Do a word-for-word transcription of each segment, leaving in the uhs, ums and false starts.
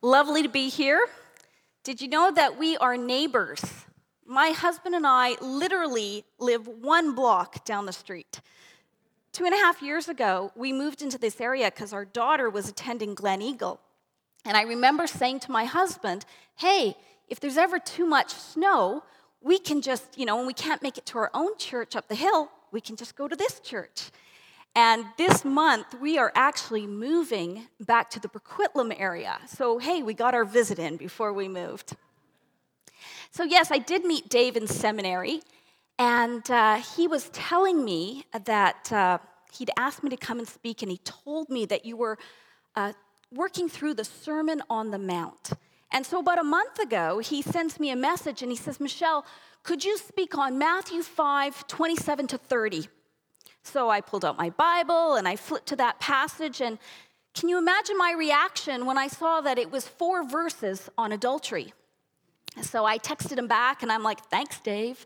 Lovely to be here. Did you know that we are neighbors? My husband and I literally live one block down the street. Two and a half years ago, we moved into this area because our daughter was attending Glen Eagle. And I remember saying to my husband, hey, if there's ever too much snow, we can just, you know, when we can't make it to our own church up the hill, we can just go to this church. And this month, we are actually moving back to the Burquitlam area. So, hey, we got our visit in before we moved. So, yes, I did meet Dave in seminary, and uh, he was telling me that uh, he'd asked me to come and speak, and he told me that you were uh, working through the Sermon on the Mount. And so about a month ago, he sends me a message, and he says, Michelle, could you speak on Matthew five, twenty-seven to thirty? So I pulled out my Bible, and I flipped to that passage, and can you imagine my reaction when I saw that it was four verses on adultery? So I texted him back, and I'm like, thanks, Dave.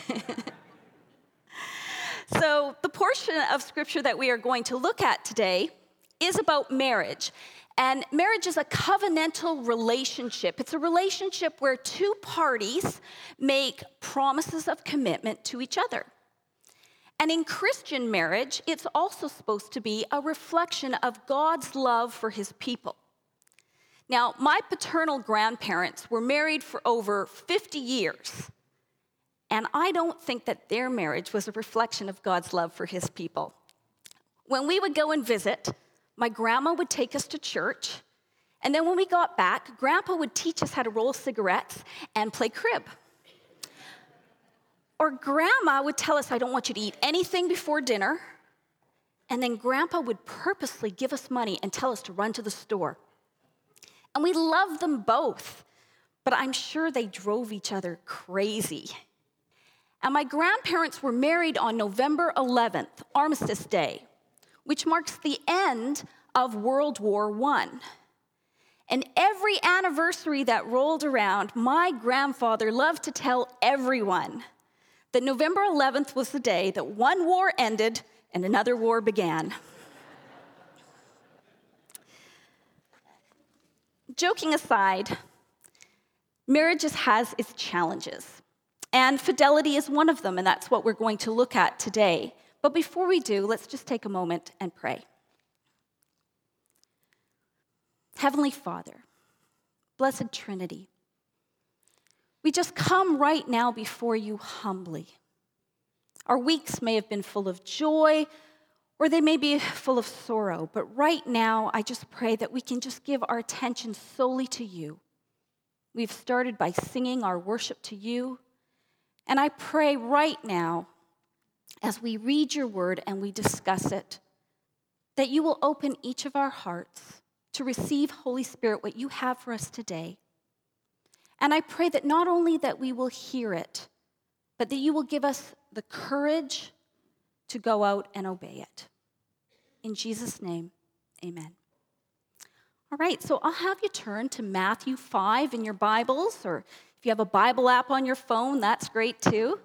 So the portion of Scripture that we are going to look at today is about marriage. And marriage is a covenantal relationship. It's a relationship where two parties make promises of commitment to each other. And in Christian marriage, it's also supposed to be a reflection of God's love for his people. Now, my paternal grandparents were married for over fifty years, and I don't think that their marriage was a reflection of God's love for his people. When we would go and visit, my grandma would take us to church, and then when we got back, Grandpa would teach us how to roll cigarettes and play crib. Or Grandma would tell us, I don't want you to eat anything before dinner. And then Grandpa would purposely give us money and tell us to run to the store. And we loved them both, but I'm sure they drove each other crazy. And my grandparents were married on November eleventh, Armistice Day, which marks the end of World War One. And every anniversary that rolled around, my grandfather loved to tell everyone that November eleventh was the day that one war ended and another war began. Joking aside, marriage has its challenges, and fidelity is one of them, and that's what we're going to look at today. But before we do, let's just take a moment and pray. Heavenly Father, Blessed Trinity, we just come right now before you humbly. Our weeks may have been full of joy, or they may be full of sorrow, but right now I just pray that we can just give our attention solely to you. We've started by singing our worship to you, and I pray right now, as we read your word and we discuss it, that you will open each of our hearts to receive, Holy Spirit, what you have for us today. And I pray that not only that we will hear it, but that you will give us the courage to go out and obey it. In Jesus' name, amen. All right, so I'll have you turn to Matthew five in your Bibles, or if you have a Bible app on your phone, that's great too.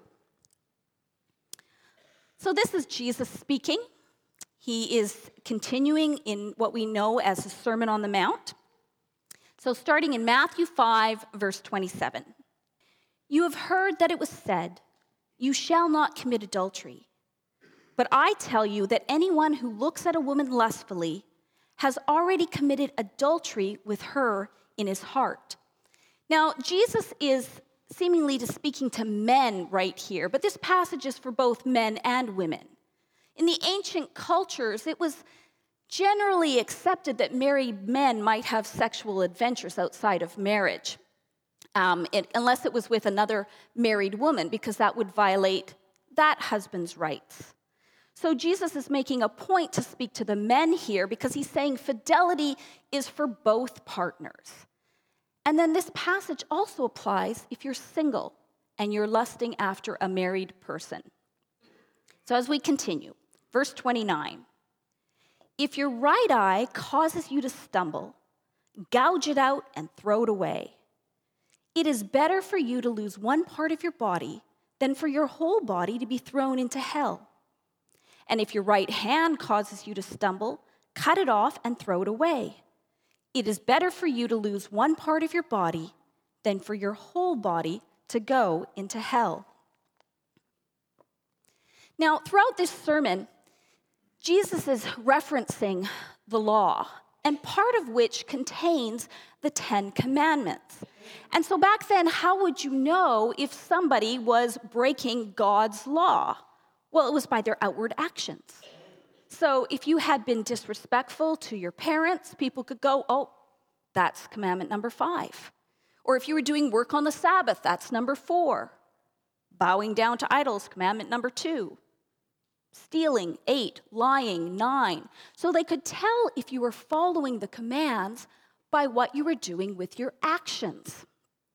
So this is Jesus speaking. He is continuing in what we know as the Sermon on the Mount. So starting in Matthew five, verse twenty-seven. You have heard that it was said, you shall not commit adultery. But I tell you that anyone who looks at a woman lustfully has already committed adultery with her in his heart. Now, Jesus is seemingly to speaking to men right here, but this passage is for both men and women. In the ancient cultures, it was generally accepted that married men might have sexual adventures outside of marriage, um, it, unless it was with another married woman, because that would violate that husband's rights. So Jesus is making a point to speak to the men here because he's saying fidelity is for both partners. And then this passage also applies if you're single and you're lusting after a married person. So as we continue, verse twenty-nine. If your right eye causes you to stumble, gouge it out and throw it away. It is better for you to lose one part of your body than for your whole body to be thrown into hell. And if your right hand causes you to stumble, cut it off and throw it away. It is better for you to lose one part of your body than for your whole body to go into hell. Now, throughout this sermon, Jesus is referencing the law, and part of which contains the Ten Commandments. And so back then, how would you know if somebody was breaking God's law? Well, it was by their outward actions. So if you had been disrespectful to your parents, people could go, oh, that's commandment number five. Or if you were doing work on the Sabbath, that's number four. Bowing down to idols, commandment number two. Stealing, eight. Lying, nine. So they could tell if you were following the commands by what you were doing with your actions.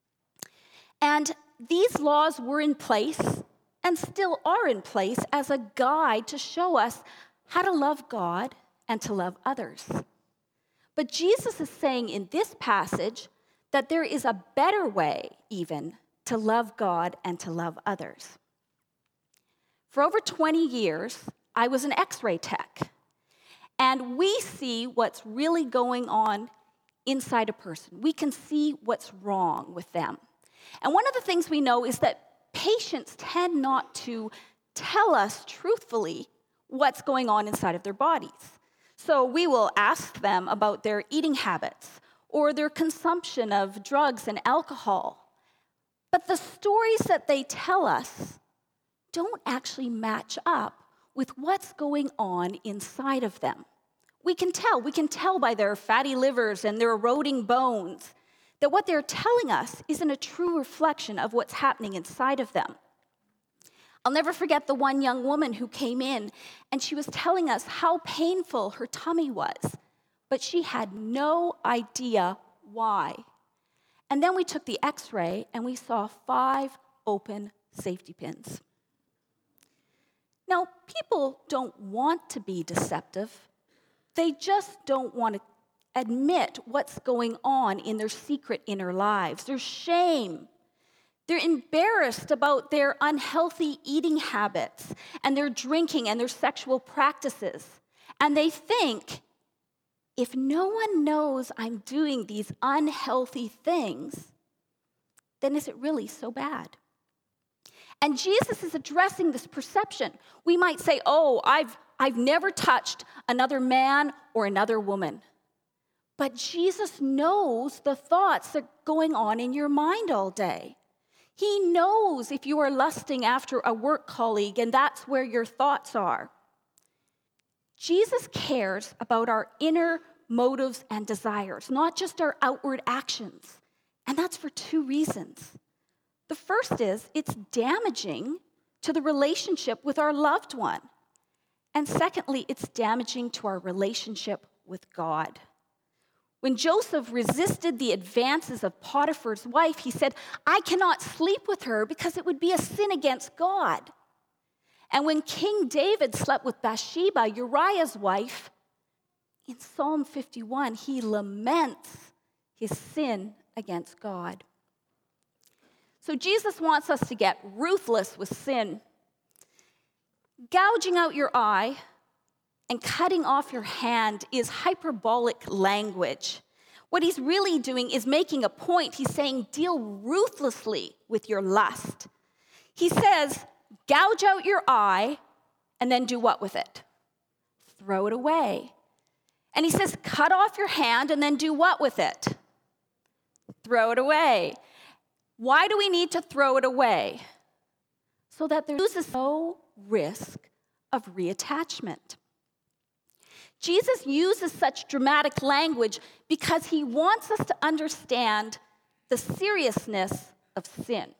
And these laws were in place and still are in place as a guide to show us how to love God and to love others. But Jesus is saying in this passage that there is a better way even to love God and to love others. For over twenty years, I was an X-ray tech, and we see what's really going on inside a person. We can see what's wrong with them. And one of the things we know is that patients tend not to tell us truthfully what's going on inside of their bodies. So we will ask them about their eating habits or their consumption of drugs and alcohol. But the stories that they tell us don't actually match up with what's going on inside of them. We can tell. We can tell by their fatty livers and their eroding bones that what they're telling us isn't a true reflection of what's happening inside of them. I'll never forget the one young woman who came in, and she was telling us how painful her tummy was, but she had no idea why. And then we took the X-ray, and we saw five open safety pins. Now, people don't want to be deceptive. They just don't want to admit what's going on in their secret inner lives. There's shame. They're embarrassed about their unhealthy eating habits and their drinking and their sexual practices. And they think, if no one knows I'm doing these unhealthy things, then is it really so bad? And Jesus is addressing this perception. We might say, oh, I've, I've never touched another man or another woman. But Jesus knows the thoughts that are going on in your mind all day. He knows if you are lusting after a work colleague and that's where your thoughts are. Jesus cares about our inner motives and desires, not just our outward actions. And that's for two reasons. The first is it's damaging to the relationship with our loved one. And secondly, it's damaging to our relationship with God. When Joseph resisted the advances of Potiphar's wife, he said, I cannot sleep with her because it would be a sin against God. And when King David slept with Bathsheba, Uriah's wife, in Psalm fifty-one, he laments his sin against God. So Jesus wants us to get ruthless with sin. Gouging out your eye and cutting off your hand is hyperbolic language. What he's really doing is making a point. He's saying, deal ruthlessly with your lust. He says, gouge out your eye and then do what with it? Throw it away. And he says, cut off your hand and then do what with it? Throw it away. Why do we need to throw it away? So that there's no risk of reattachment. Jesus uses such dramatic language because he wants us to understand the seriousness of sin.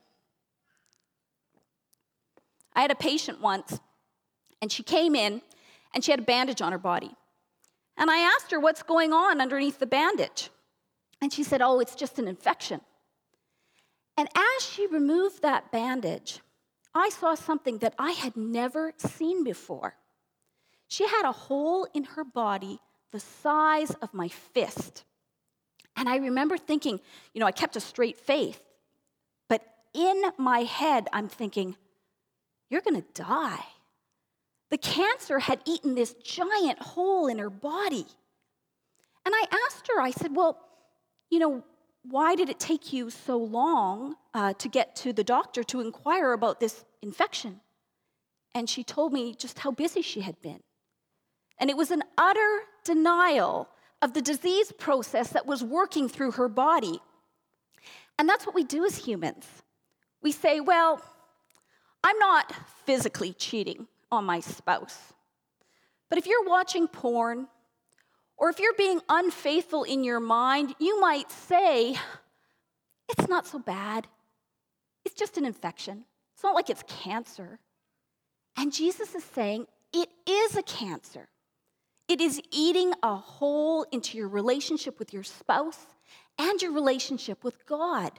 I had a patient once, and she came in, and she had a bandage on her body. And I asked her what's going on underneath the bandage. And she said, oh, it's just an infection. And as she removed that bandage, I saw something that I had never seen before. She had a hole in her body the size of my fist. And I remember thinking, you know, I kept a straight face, but in my head, I'm thinking, you're going to die. The cancer had eaten this giant hole in her body. And I asked her, I said, well, you know, why did it take you so long uh, to get to the doctor to inquire about this infection? And she told me just how busy she had been. And it was an utter denial of the disease process that was working through her body. And that's what we do as humans. We say, well, I'm not physically cheating on my spouse. But if you're watching porn, or if you're being unfaithful in your mind, you might say, it's not so bad. It's just an infection. It's not like it's cancer. And Jesus is saying, it is a cancer. It is eating a hole into your relationship with your spouse and your relationship with God.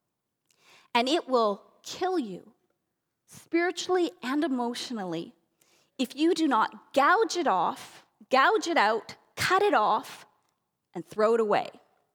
And it will kill you spiritually and emotionally if you do not gouge it off, gouge it out, cut it off, and throw it away.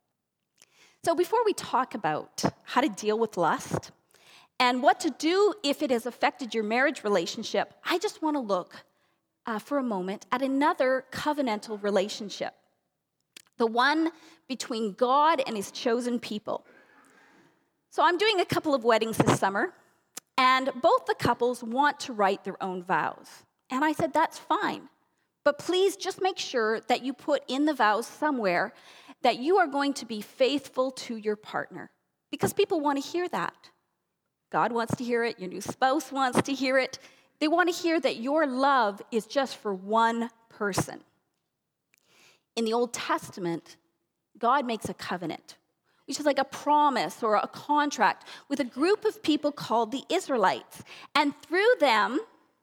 So before we talk about how to deal with lust and what to do if it has affected your marriage relationship, I just want to look uh, for a moment at another covenantal relationship, the one between God and his chosen people. So I'm doing a couple of weddings this summer, and both the couples want to write their own vows. And I said, that's fine. But please just make sure that you put in the vows somewhere that you are going to be faithful to your partner. Because people want to hear that. God wants to hear it. Your new spouse wants to hear it. They want to hear that your love is just for one person. In the Old Testament, God makes a covenant, which is like a promise or a contract with a group of people called the Israelites. And through them,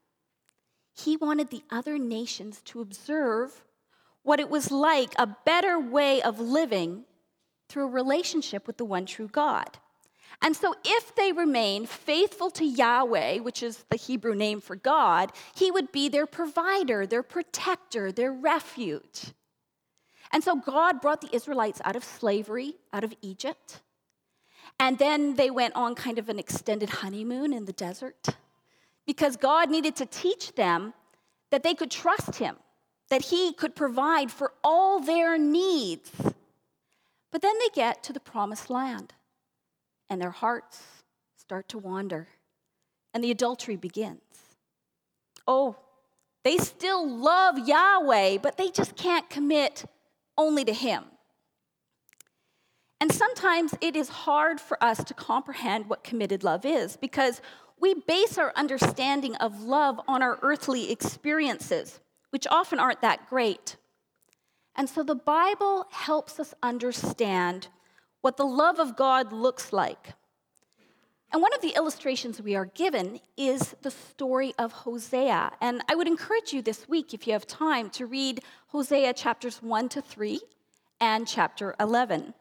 he wanted the other nations to observe what it was like, a better way of living through a relationship with the one true God. And so if they remain faithful to Yahweh, which is the Hebrew name for God, he would be their provider, their protector, their refuge. And so God brought the Israelites out of slavery, out of Egypt. And then they went on kind of an extended honeymoon in the desert, because God needed to teach them that they could trust him, that he could provide for all their needs. But then they get to the promised land, and their hearts start to wander, and the adultery begins. Oh, they still love Yahweh, but they just can't commit only to him. And sometimes it is hard for us to comprehend what committed love is, because we base our understanding of love on our earthly experiences, which often aren't that great. And so the Bible helps us understand what the love of God looks like. And one of the illustrations we are given is the story of Hosea. And I would encourage you this week, if you have time, to read Hosea chapters one to three and chapter eleven.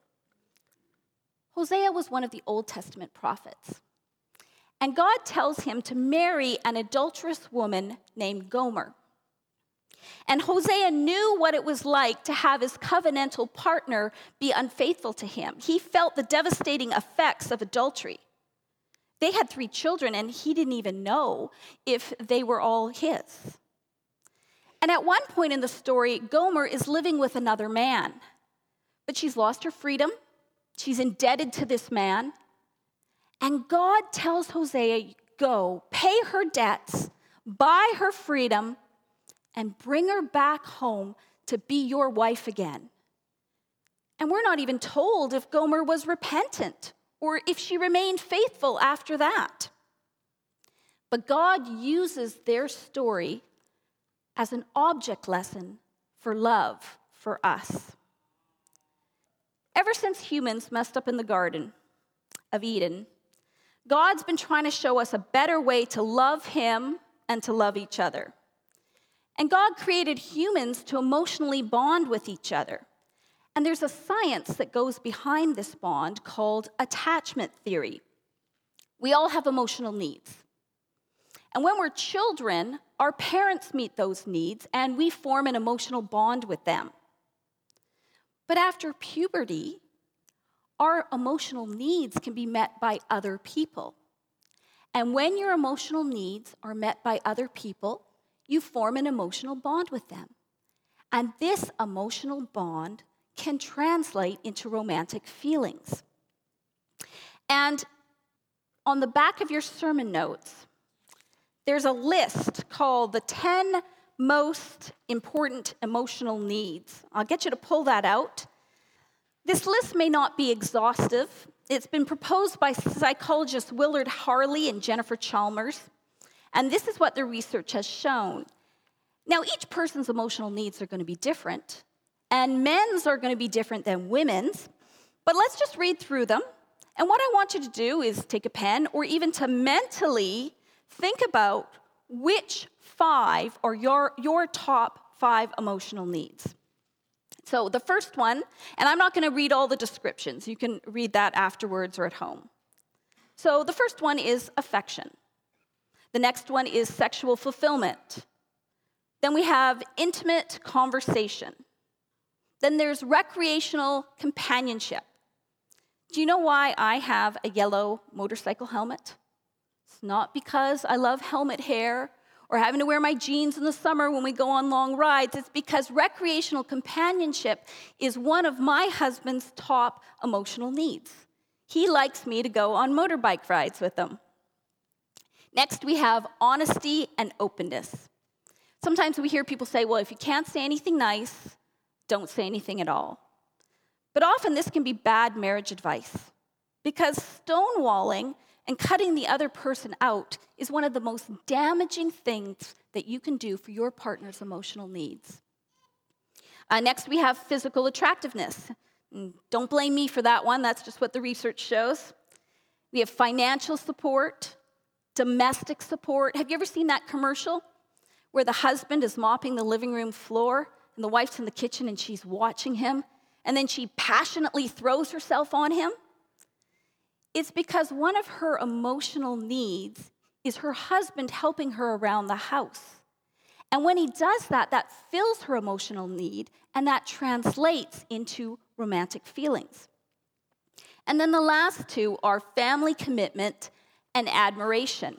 Hosea was one of the Old Testament prophets. And God tells him to marry an adulterous woman named Gomer. And Hosea knew what it was like to have his covenantal partner be unfaithful to him. He felt the devastating effects of adultery. They had three children, and he didn't even know if they were all his. And at one point in the story, Gomer is living with another man. But she's lost her freedom. She's indebted to this man. And God tells Hosea, go, pay her debts, buy her freedom, and bring her back home to be your wife again. And we're not even told if Gomer was repentant or if she remained faithful after that. But God uses their story as an object lesson for love for us. Ever since humans messed up in the Garden of Eden, God's been trying to show us a better way to love him and to love each other. And God created humans to emotionally bond with each other. And there's a science that goes behind this bond called attachment theory. We all have emotional needs. And when we're children, our parents meet those needs and we form an emotional bond with them. But after puberty, our emotional needs can be met by other people. And when your emotional needs are met by other people, you form an emotional bond with them. And this emotional bond can translate into romantic feelings. And on the back of your sermon notes, there's a list called the ten most important emotional needs. I'll get you to pull that out. This list may not be exhaustive. It's been proposed by psychologists Willard Harley and Jennifer Chalmers, and this is what their research has shown. Now, each person's emotional needs are going to be different, and men's are going to be different than women's, but let's just read through them. And what I want you to do is take a pen or even to mentally think about which five are your, your top five emotional needs. So the first one, and I'm not going to read all the descriptions. You can read that afterwards or at home. So the first one is affection. The next one is sexual fulfillment. Then we have intimate conversation. Then there's recreational companionship. Do you know why I have a yellow motorcycle helmet? It's not because I love helmet hair or having to wear my jeans in the summer when we go on long rides. It's because recreational companionship is one of my husband's top emotional needs. He likes me to go on motorbike rides with him. Next, we have honesty and openness. Sometimes we hear people say, well, if you can't say anything nice, don't say anything at all. But often this can be bad marriage advice because stonewalling and cutting the other person out is one of the most damaging things that you can do for your partner's emotional needs. Uh, next, we have physical attractiveness. And don't blame me for that one. That's just what the research shows. We have financial support, domestic support. Have you ever seen that commercial where the husband is mopping the living room floor and the wife's in the kitchen and she's watching him? And then she passionately throws herself on him? It's because one of her emotional needs is her husband helping her around the house. And when he does that, that fills her emotional need, and that translates into romantic feelings. And then the last two are family commitment and admiration.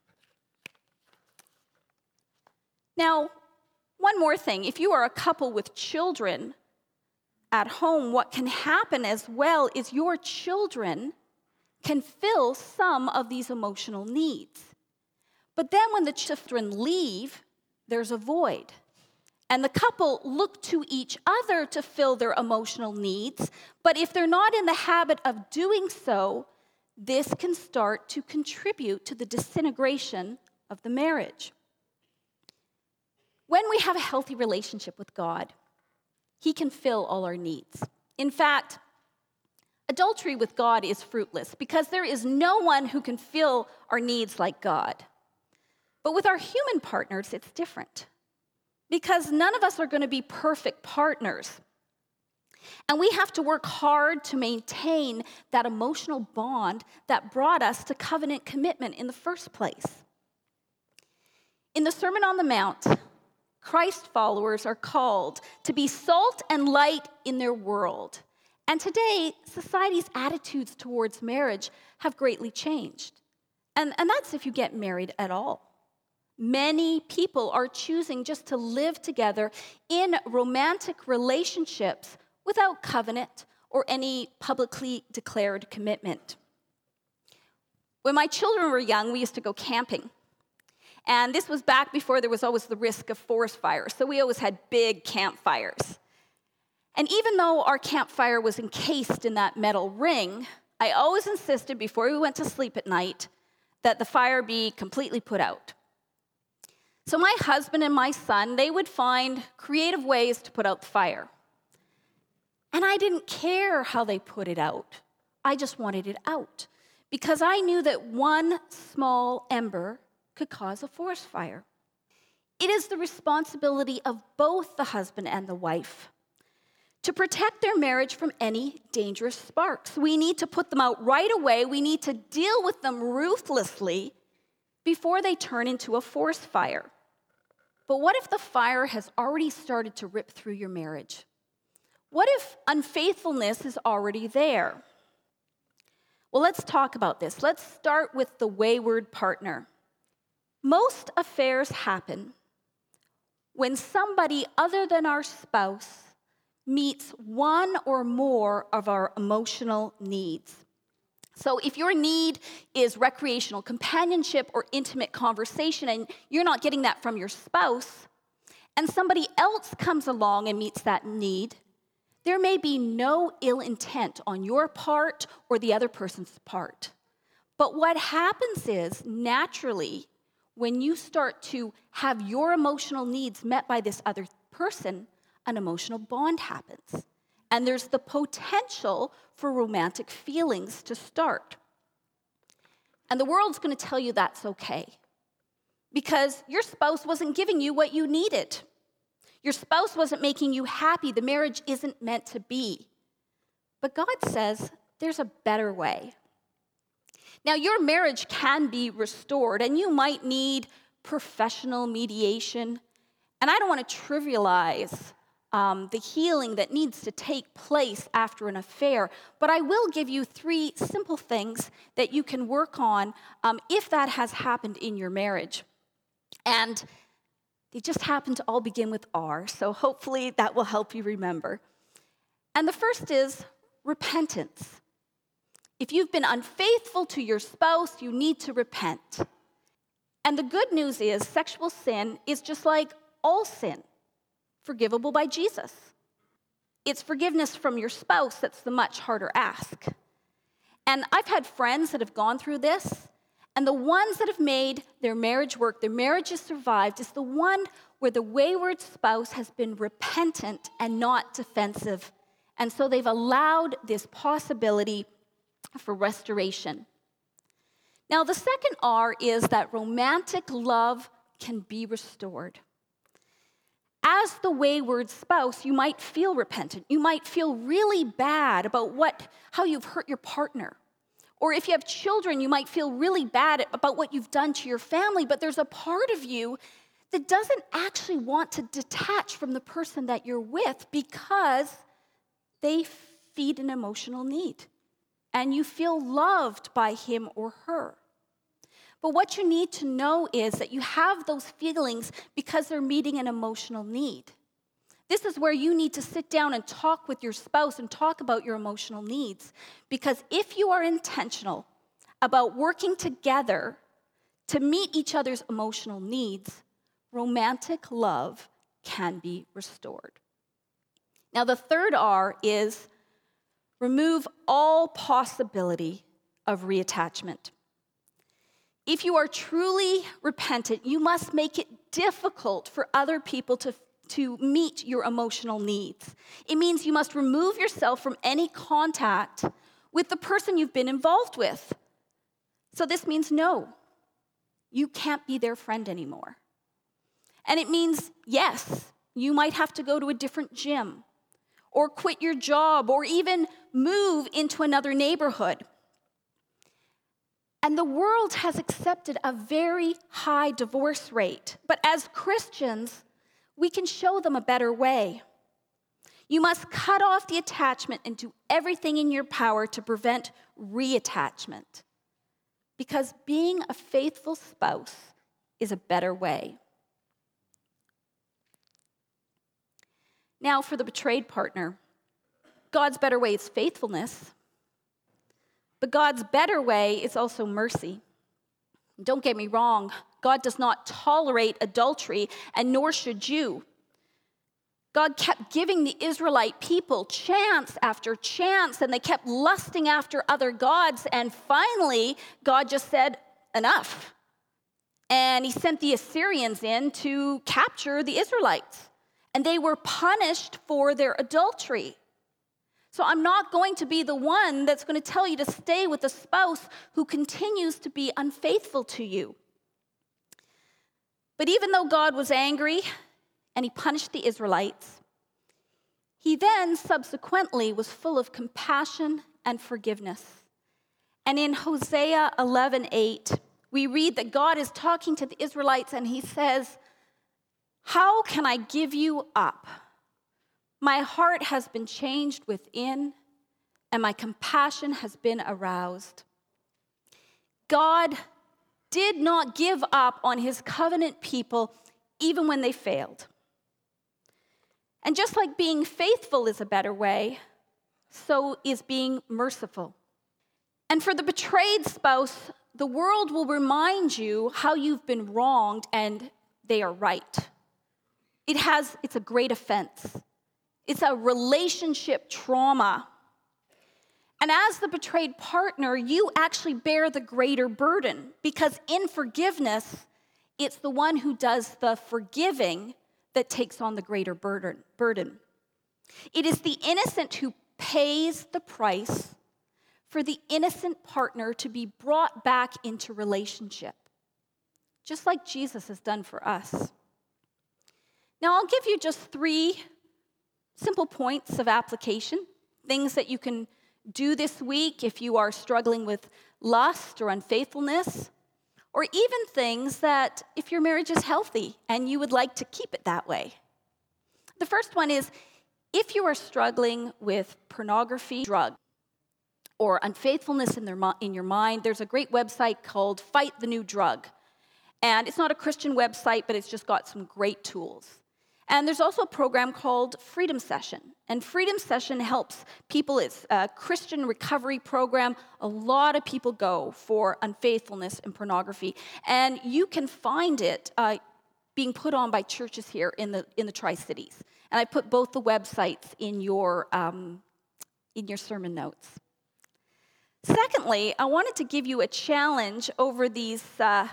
Now, one more thing. If you are a couple with children at home, what can happen as well is your children can fill some of these emotional needs. But then when the children leave, there's a void. And the couple look to each other to fill their emotional needs. But if they're not in the habit of doing so, this can start to contribute to the disintegration of the marriage. When we have a healthy relationship with God, He can fill all our needs. In fact, adultery with God is fruitless because there is no one who can fill our needs like God. But with our human partners, it's different because none of us are going to be perfect partners. And we have to work hard to maintain that emotional bond that brought us to covenant commitment in the first place. In the Sermon on the Mount, Christ followers are called to be salt and light in their world. And today, society's attitudes towards marriage have greatly changed. And, and that's if you get married at all. Many people are choosing just to live together in romantic relationships without covenant or any publicly declared commitment. When my children were young, we used to go camping. And this was back before there was always the risk of forest fires, so we always had big campfires. And even though our campfire was encased in that metal ring, I always insisted before we went to sleep at night that the fire be completely put out. So my husband and my son, they would find creative ways to put out the fire. And I didn't care how they put it out. I just wanted it out because I knew that one small ember could cause a forest fire. It is the responsibility of both the husband and the wife to protect their marriage from any dangerous sparks. We need to put them out right away. We need to deal with them ruthlessly before they turn into a forest fire. But what if the fire has already started to rip through your marriage? What if unfaithfulness is already there? Well, let's talk about this. Let's start with the wayward partner. Most affairs happen when somebody other than our spouse meets one or more of our emotional needs. So if your need is recreational companionship or intimate conversation and you're not getting that from your spouse, and somebody else comes along and meets that need, there may be no ill intent on your part or the other person's part. But what happens is, naturally, when you start to have your emotional needs met by this other person, an emotional bond happens. And there's the potential for romantic feelings to start. And the world's going to tell you that's okay, because your spouse wasn't giving you what you needed. Your spouse wasn't making you happy. The marriage isn't meant to be. But God says there's a better way. Now, your marriage can be restored, and you might need professional mediation. And I don't want to trivialize um, the healing that needs to take place after an affair, but I will give you three simple things that you can work on um, if that has happened in your marriage. And they just happen to all begin with R, so hopefully that will help you remember. And the first is repentance. If you've been unfaithful to your spouse, you need to repent. And the good news is sexual sin is just like all sin, forgivable by Jesus. It's forgiveness from your spouse that's the much harder ask. And I've had friends that have gone through this, and the ones that have made their marriage work, their marriage has survived, is the one where the wayward spouse has been repentant and not defensive. And so they've allowed this possibility for restoration. Now, the second R is that romantic love can be restored. As the wayward spouse, you might feel repentant. You might feel really bad about what, how you've hurt your partner. Or if you have children, you might feel really bad about what you've done to your family, but there's a part of you that doesn't actually want to detach from the person that you're with because they feed an emotional need. And you feel loved by him or her. But what you need to know is that you have those feelings because they're meeting an emotional need. This is where you need to sit down and talk with your spouse and talk about your emotional needs. Because if you are intentional about working together to meet each other's emotional needs, romantic love can be restored. Now, the third R is remove all possibility of reattachment. If you are truly repentant, you must make it difficult for other people to, to meet your emotional needs. It means you must remove yourself from any contact with the person you've been involved with. So this means no, you can't be their friend anymore. And it means, yes, you might have to go to a different gym, or quit your job, or even move into another neighborhood. And the world has accepted a very high divorce rate. But as Christians, we can show them a better way. You must cut off the attachment and do everything in your power to prevent reattachment. Because being a faithful spouse is a better way. Now, for the betrayed partner, God's better way is faithfulness, but God's better way is also mercy. Don't get me wrong, God does not tolerate adultery, and nor should you. God kept giving the Israelite people chance after chance, and they kept lusting after other gods, and finally, God just said, enough. And he sent the Assyrians in to capture the Israelites. And they were punished for their adultery. So I'm not going to be the one that's going to tell you to stay with a spouse who continues to be unfaithful to you. But even though God was angry and he punished the Israelites, he then subsequently was full of compassion and forgiveness. And in Hosea eleven eight, we read that God is talking to the Israelites and he says, "How can I give you up? My heart has been changed within, and my compassion has been aroused." God did not give up on his covenant people even when they failed. And just like being faithful is a better way, so is being merciful. And for the betrayed spouse, the world will remind you how you've been wronged and they are right. It has, it's a great offense. It's a relationship trauma. And as the betrayed partner, you actually bear the greater burden because in forgiveness, it's the one who does the forgiving that takes on the greater burden. burden. It is the innocent who pays the price for the innocent partner to be brought back into relationship, just like Jesus has done for us. Now, I'll give you just three simple points of application, things that you can do this week if you are struggling with lust or unfaithfulness, or even things that if your marriage is healthy and you would like to keep it that way. The first one is if you are struggling with pornography, drug, or unfaithfulness in, their, in your mind, there's a great website called Fight the New Drug. And it's not a Christian website, but it's just got some great tools. And there's also a program called Freedom Session. And Freedom Session helps people. It's a Christian recovery program. A lot of people go for unfaithfulness and pornography. And you can find it uh, being put on by churches here in the in the Tri-Cities. And I put both the websites in your, um, in your sermon notes. Secondly, I wanted to give you a challenge over these uh,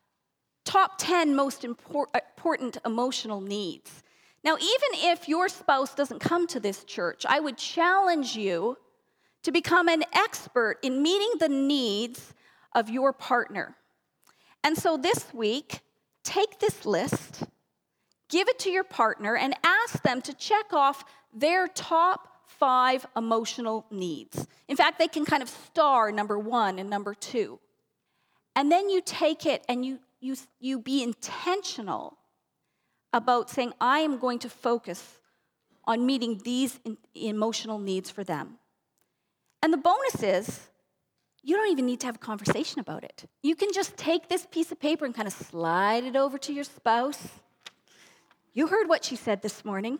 top ten most impor- important emotional needs. Now, even if your spouse doesn't come to this church, I would challenge you to become an expert in meeting the needs of your partner. And so this week, take this list, give it to your partner, and ask them to check off their top five emotional needs. In fact, they can kind of star number one and number two. And then you take it and you, you, you be intentional about saying, I am going to focus on meeting these in, emotional needs for them. And the bonus is, you don't even need to have a conversation about it. You can just take this piece of paper and kind of slide it over to your spouse. You heard what she said this morning.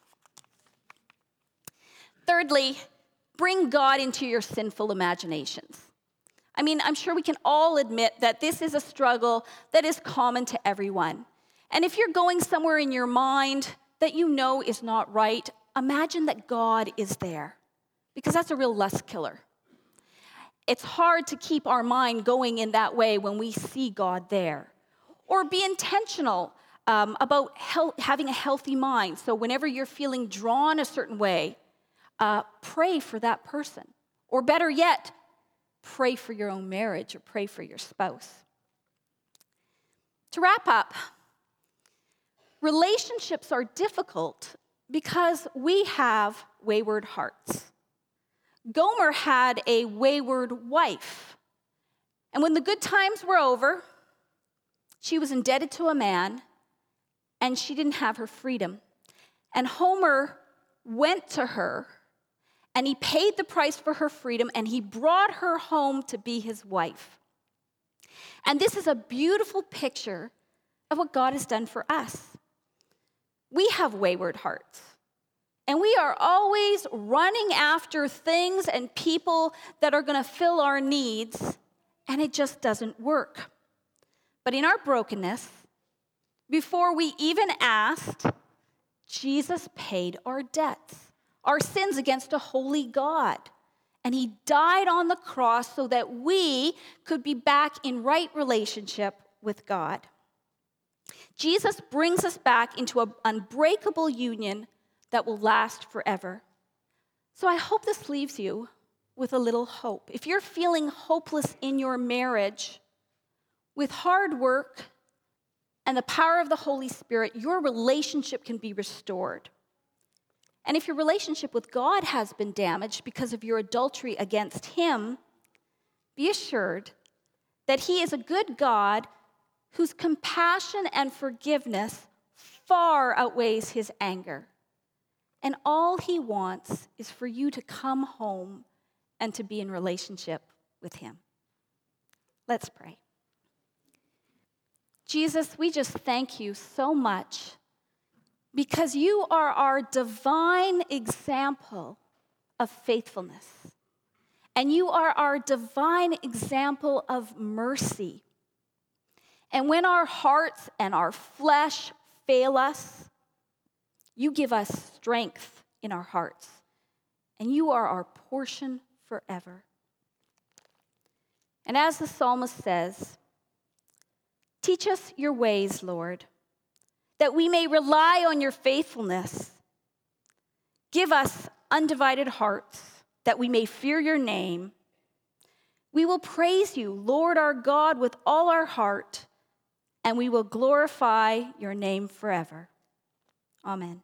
Thirdly, bring God into your sinful imaginations. I mean, I'm sure we can all admit that this is a struggle that is common to everyone. And if you're going somewhere in your mind that you know is not right, imagine that God is there, because that's a real lust killer. It's hard to keep our mind going in that way when we see God there. Or be intentional um, about health, having a healthy mind. So whenever you're feeling drawn a certain way, uh, pray for that person. Or better yet, pray for your own marriage or pray for your spouse. To wrap up, relationships are difficult because we have wayward hearts. Gomer had a wayward wife. And when the good times were over, she was indebted to a man, and she didn't have her freedom. And Homer went to her, and he paid the price for her freedom, and he brought her home to be his wife. And this is a beautiful picture of what God has done for us. We have wayward hearts. And we are always running after things and people that are going to fill our needs, and it just doesn't work. But in our brokenness, before we even asked, Jesus paid our debts, our sins against a holy God. And he died on the cross so that we could be back in right relationship with God. Jesus brings us back into an unbreakable union that will last forever. So I hope this leaves you with a little hope. If you're feeling hopeless in your marriage, with hard work and the power of the Holy Spirit, your relationship can be restored. And if your relationship with God has been damaged because of your adultery against him, be assured that he is a good God whose compassion and forgiveness far outweighs his anger. And all he wants is for you to come home and to be in relationship with him. Let's pray. Jesus, we just thank you so much because you are our divine example of faithfulness. And you are our divine example of mercy. And when our hearts and our flesh fail us, you give us strength in our hearts. And you are our portion forever. And as the psalmist says, teach us your ways, Lord, that we may rely on your faithfulness. Give us undivided hearts, that we may fear your name. We will praise you, Lord our God, with all our heart, and we will glorify your name forever. Amen.